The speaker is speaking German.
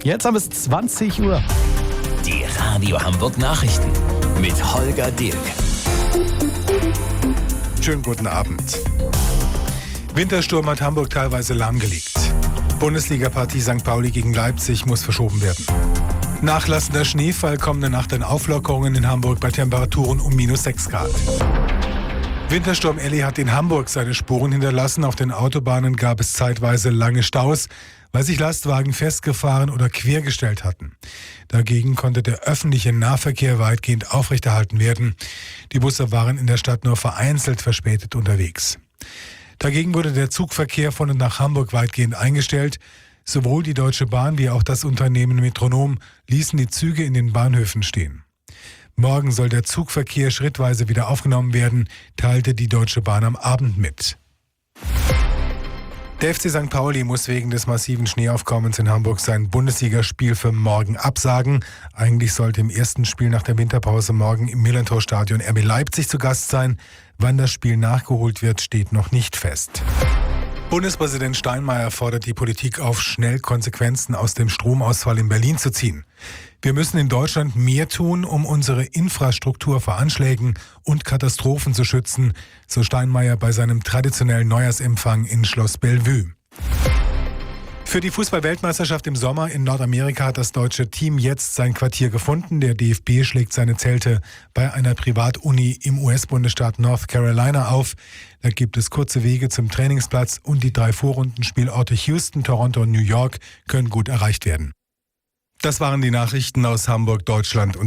Jetzt haben es 20 Uhr. Die Radio Hamburg Nachrichten mit Holger Dilk. Schönen guten Abend. Wintersturm hat Hamburg teilweise lahmgelegt. Bundesliga-Partie St. Pauli gegen Leipzig muss verschoben werden. Nachlassender Schneefall, kommende Nacht in Auflockerungen in Hamburg bei Temperaturen um -6 Grad. Wintersturm Elli hat in Hamburg seine Spuren hinterlassen. Auf den Autobahnen gab es zeitweise lange Staus, weil sich Lastwagen festgefahren oder quergestellt hatten. Dagegen konnte der öffentliche Nahverkehr weitgehend aufrechterhalten werden. Die Busse waren in der Stadt nur vereinzelt verspätet unterwegs. Dagegen wurde der Zugverkehr von und nach Hamburg weitgehend eingestellt. Sowohl die Deutsche Bahn wie auch das Unternehmen Metronom ließen die Züge in den Bahnhöfen stehen. Morgen soll der Zugverkehr schrittweise wieder aufgenommen werden, teilte die Deutsche Bahn am Abend mit. Der FC St. Pauli muss wegen des massiven Schneeaufkommens in Hamburg sein Bundesligaspiel für morgen absagen. Eigentlich sollte im ersten Spiel nach der Winterpause morgen im Millantor-Stadion RB Leipzig zu Gast sein. Wann das Spiel nachgeholt wird, steht noch nicht fest. Bundespräsident Steinmeier fordert die Politik auf, schnell Konsequenzen aus dem Stromausfall in Berlin zu ziehen. Wir müssen in Deutschland mehr tun, um unsere Infrastruktur vor Anschlägen und Katastrophen zu schützen, so Steinmeier bei seinem traditionellen Neujahrsempfang in Schloss Bellevue. Für die Fußball-Weltmeisterschaft im Sommer in Nordamerika hat das deutsche Team jetzt sein Quartier gefunden. Der DFB schlägt seine Zelte bei einer Privatuni im US-Bundesstaat North Carolina auf. Da gibt es kurze Wege zum Trainingsplatz und die 3 Vorrundenspielorte Houston, Toronto und New York können gut erreicht werden. Das waren die Nachrichten aus Hamburg, Deutschland und